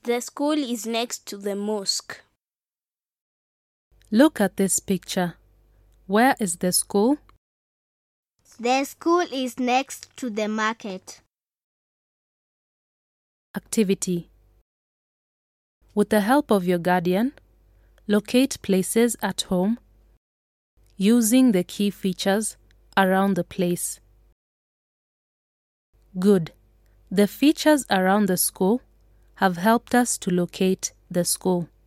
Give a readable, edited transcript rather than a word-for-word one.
The school is next to the mosque. Look at this picture. Where is the school? The school is next to the market. Activity. With the help of your guardian, locate places at home using the key features around the place. Good. The features around the school have helped us to locate the school.